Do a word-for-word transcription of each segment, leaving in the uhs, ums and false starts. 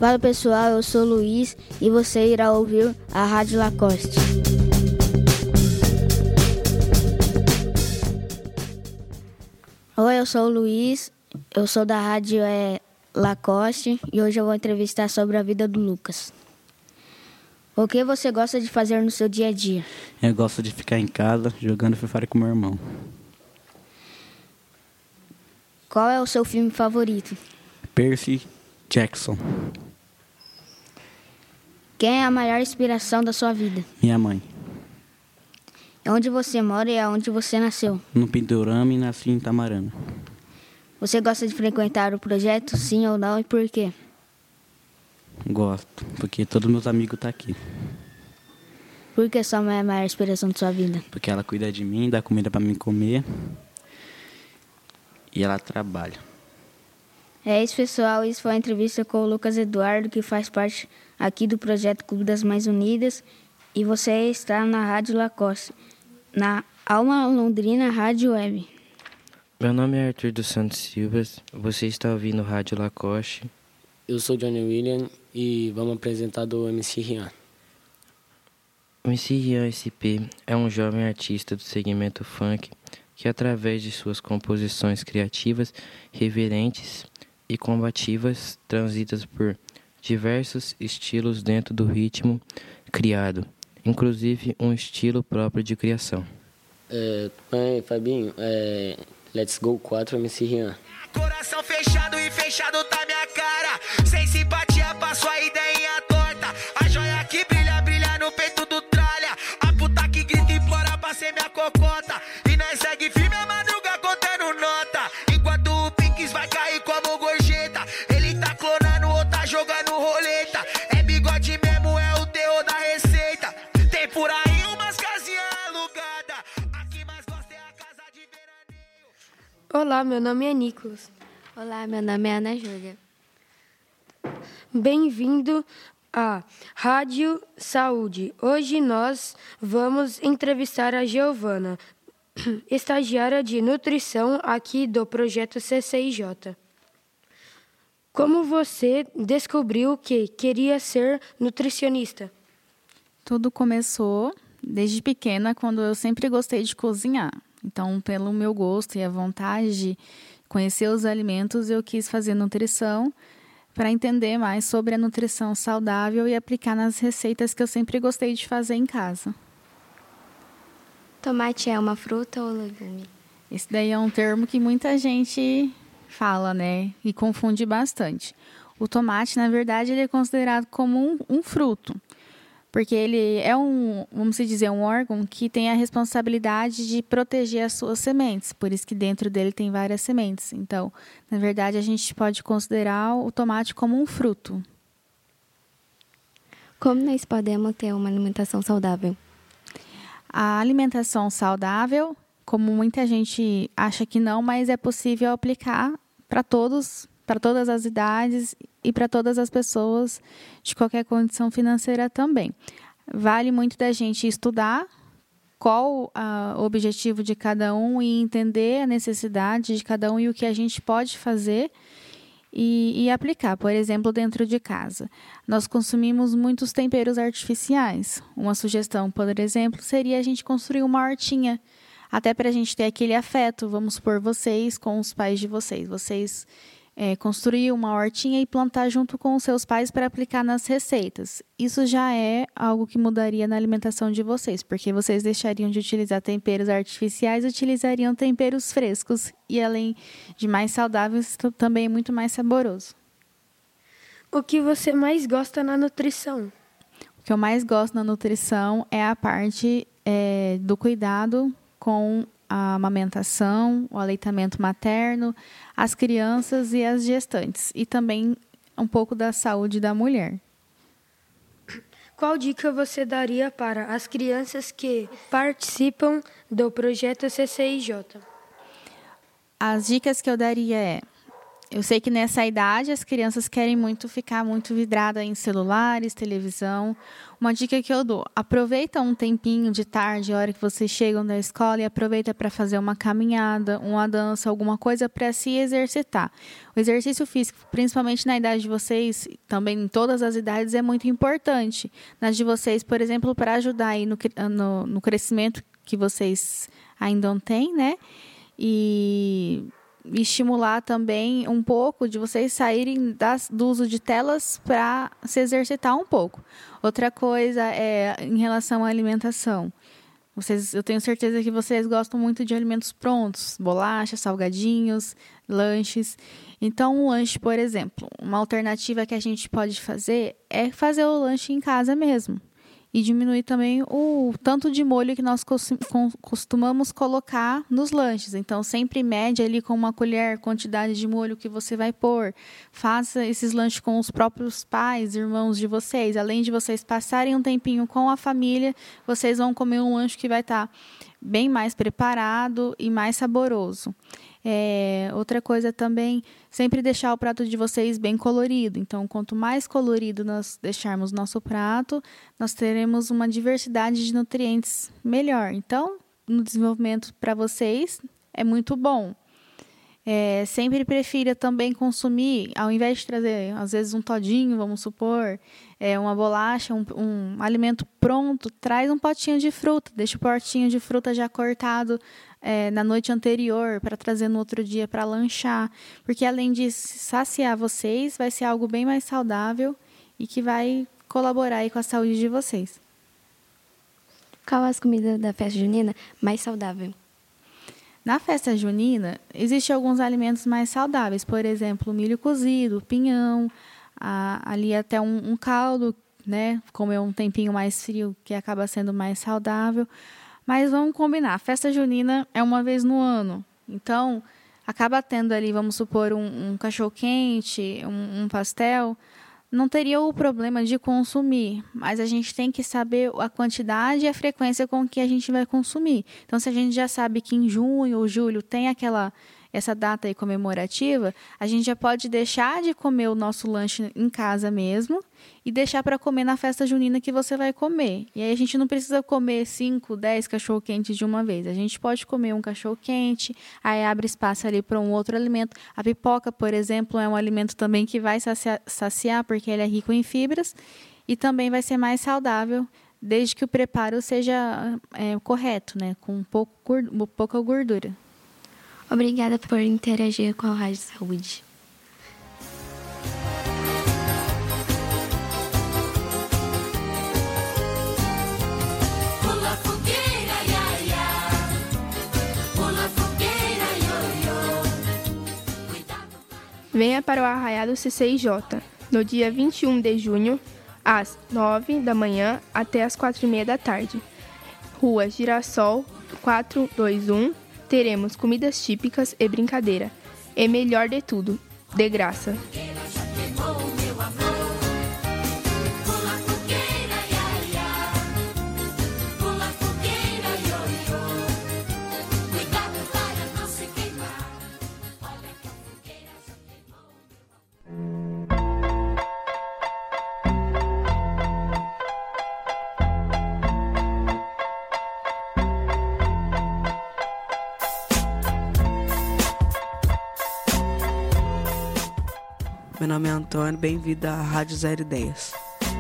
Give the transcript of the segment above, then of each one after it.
Fala pessoal, eu sou o Luiz e você irá ouvir a Rádio Lacoste. Oi, eu sou o Luiz, eu sou da Rádio é, Lacoste e hoje eu vou entrevistar sobre a vida do Lucas. O que você gosta de fazer no seu dia a dia? Eu gosto de ficar em casa jogando Free Fire com meu irmão. Qual é o seu filme favorito? Percy Jackson. Quem é a maior inspiração da sua vida? Minha mãe. Onde você mora e aonde você nasceu? No Pinturama e nasci em Itamarana. Você gosta de frequentar o projeto, sim ou não, e por quê? Gosto, porque todos meus amigos estão aqui. Por que sua mãe é a maior inspiração da sua vida? Porque ela cuida de mim, dá comida para mim comer e ela trabalha. É isso, pessoal. Isso foi a entrevista com o Lucas Eduardo, que faz parte aqui do projeto Clube das Mães Unidas. E você está na Rádio Lacoste, na Alma Londrina Rádio Web. Meu nome é Arthur dos Santos Silva. Você está ouvindo Rádio Lacoste. Eu sou Johnny William e vamos apresentar do M C Rian. O M C Rian S P é um jovem artista do segmento funk que, através de suas composições criativas, reverentes e combativas, transitas por diversos estilos dentro do ritmo criado, inclusive um estilo próprio de criação. É, pai, Fabinho, é, Let's Go quatro M C Rian. Coração fechado e fechado tá minha cara. Sem simpatia pra sua ideinha torta. A joia que brilha, brilha no peito do tralha. A puta que grita e implora pra ser minha cocota. E nós segue firme a madruga contando nota. Enquanto o Pinks vai cair como gorjeta. Ele tá clonando ou tá jogando roleta. É bigode mesmo, é o terror da receita. Tem por aí umas casinhas alugadas. A que mais gosta é a casa de veraneio. Olá, meu nome é Nicolas. Olá, meu nome é Ana Júlia. Bem-vindo à Rádio Saúde. Hoje nós vamos entrevistar a Giovana, estagiária de nutrição aqui do projeto C C I J. Como você descobriu que queria ser nutricionista? Tudo começou desde pequena, quando eu sempre gostei de cozinhar. Então, pelo meu gosto e a vontade de conhecer os alimentos, eu quis fazer nutrição para entender mais sobre a nutrição saudável e aplicar nas receitas que eu sempre gostei de fazer em casa. Tomate é uma fruta ou legume? Esse daí é um termo que muita gente fala, né? E confunde bastante. O tomate, na verdade, ele é considerado como um, um fruto. Porque ele é um, vamos dizer, um órgão que tem a responsabilidade de proteger as suas sementes. Por isso que dentro dele tem várias sementes. Então, na verdade, a gente pode considerar o tomate como um fruto. Como nós podemos ter uma alimentação saudável? A alimentação saudável, como muita gente acha que não, mas é possível aplicar para todos, para todas as idades e para todas as pessoas de qualquer condição financeira também. Vale muito da gente estudar qual uh, o objetivo de cada um e entender a necessidade de cada um e o que a gente pode fazer e, e aplicar. Por exemplo, dentro de casa. Nós consumimos muitos temperos artificiais. Uma sugestão, por exemplo, seria a gente construir uma hortinha, até para a gente ter aquele afeto, vamos supor, vocês com os pais de vocês. Vocês É, construir uma hortinha e plantar junto com os seus pais para aplicar nas receitas. Isso já é algo que mudaria na alimentação de vocês, porque vocês deixariam de utilizar temperos artificiais e utilizariam temperos frescos e, além de mais saudáveis, também é muito mais saboroso. O que você mais gosta na nutrição? O que eu mais gosto na nutrição é a parte é, do cuidado com a amamentação, o aleitamento materno, as crianças e as gestantes. E também um pouco da saúde da mulher. Qual dica você daria para as crianças que participam do projeto C C I J? As dicas que eu daria é Eu sei que nessa idade as crianças querem muito ficar muito vidradas em celulares, televisão. Uma dica que eu dou, aproveita um tempinho de tarde, a hora que vocês chegam da escola, e aproveita para fazer uma caminhada, uma dança, alguma coisa para se exercitar. O exercício físico, principalmente na idade de vocês, também em todas as idades, é muito importante. Nas de vocês, por exemplo, para ajudar aí no, no, no crescimento que vocês ainda não têm, né? E... estimular também um pouco de vocês saírem das, do uso de telas para se exercitar um pouco. Outra coisa é em relação à alimentação. Vocês, eu tenho certeza que vocês gostam muito de alimentos prontos, bolachas, salgadinhos, lanches. Então, um lanche, por exemplo, uma alternativa que a gente pode fazer é fazer o lanche em casa mesmo. E diminuir também o tanto de molho que nós costumamos colocar nos lanches. Então, sempre mede ali com uma colher a quantidade de molho que você vai pôr. Faça esses lanches com os próprios pais, irmãos de vocês. Além de vocês passarem um tempinho com a família, vocês vão comer um lanche que vai estar bem mais preparado e mais saboroso. É, outra coisa também, sempre deixar o prato de vocês bem colorido. Então, quanto mais colorido nós deixarmos nosso prato, nós teremos uma diversidade de nutrientes melhor. Então, no desenvolvimento para vocês, é muito bom. É, sempre prefira também consumir, ao invés de trazer, às vezes, um todinho, vamos supor, é, uma bolacha, um, um alimento pronto, traz um potinho de fruta, deixa o potinho de fruta já cortado é, na noite anterior, para trazer no outro dia para lanchar, porque além de saciar vocês, vai ser algo bem mais saudável e que vai colaborar aí com a saúde de vocês. Qual as comidas da festa junina mais saudável? Na festa junina, existem alguns alimentos mais saudáveis, por exemplo, milho cozido, pinhão, a, ali até um, um caldo, né? Comer um tempinho mais frio, que acaba sendo mais saudável. Mas vamos combinar, a festa junina é uma vez no ano, então acaba tendo ali, vamos supor, um, um cachorro-quente, um, um pastel. Não teria o problema de consumir, mas a gente tem que saber a quantidade e a frequência com que a gente vai consumir. Então, se a gente já sabe que em junho ou julho tem aquela, essa data aí comemorativa, a gente já pode deixar de comer o nosso lanche em casa mesmo e deixar para comer na festa junina que você vai comer. E aí a gente não precisa comer cinco, dez cachorro-quentes de uma vez. A gente pode comer um cachorro-quente, aí abre espaço ali para um outro alimento. A pipoca, por exemplo, é um alimento também que vai saciar, saciar porque ele é rico em fibras e também vai ser mais saudável, desde que o preparo seja é, correto, né? Com pouco, pouca gordura. Obrigada por interagir com a Rádio Saúde. Pula fogueira, ia, ia. Pula fogueira, io, io. Cuidado para... Venha para o Arraiado C C I J, no dia vinte e um de junho, às nove da manhã até às quatro e meia da tarde. Rua Girassol quatrocentos e vinte e um. Teremos comidas típicas e brincadeira. E melhor de tudo, de graça. Meu nome é Antônio, bem-vindo à Rádio Zero Ideias.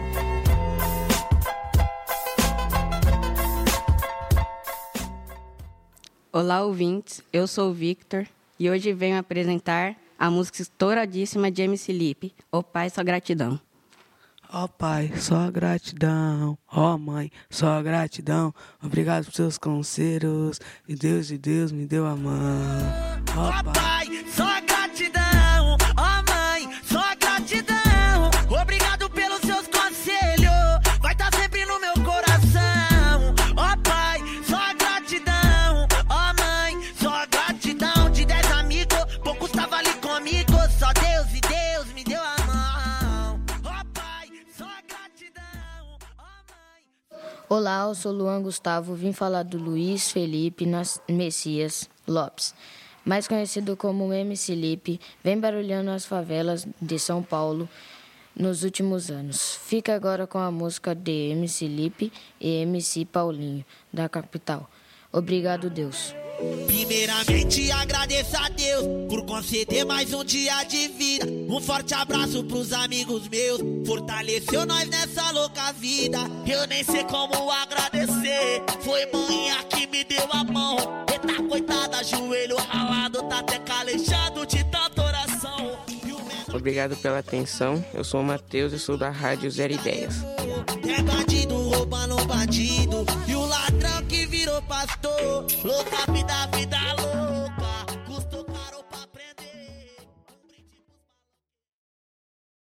Olá, ouvintes, eu sou o Victor e hoje venho apresentar a música estouradíssima de M C Lipe, Ó Pai, Só Gratidão. Ó Pai, só gratidão, ó Mãe, só gratidão, obrigado por seus conselhos, e Deus de Deus me deu a mão. Ó Pai, só gratidão, ó Mãe, só gratidão, obrigado pelos seus conselhos, vai estar sempre no meu coração. Ó Pai, só gratidão, ó Mãe, só gratidão, de dez amigos, poucos estavam ali comigo, só Deus e Deus me deu a mão. Ó Pai, só gratidão, ó Mãe. Olá, eu sou Luan Gustavo, vim falar do Luiz Felipe Nas- Messias Lopes. mais conhecido como M C Lipe, vem barulhando as favelas de São Paulo nos últimos anos. Fica agora com a música de M C Lipe e M C Paulinho, da capital. Obrigado, Deus. Primeiramente agradeço a Deus por conceder mais um dia de vida. Um forte abraço pros amigos meus, fortaleceu nós nessa louca vida. Eu nem sei como agradecer, foi manhã que me deu a mão. Eita coitada, joelho ralado, tá até calejado de tanta oração. Obrigado pela atenção, eu sou o Matheus e sou da Rádio Zero Ideias. É bandido roubando bandido, e o ladrão que virou pastor, louca vida, vida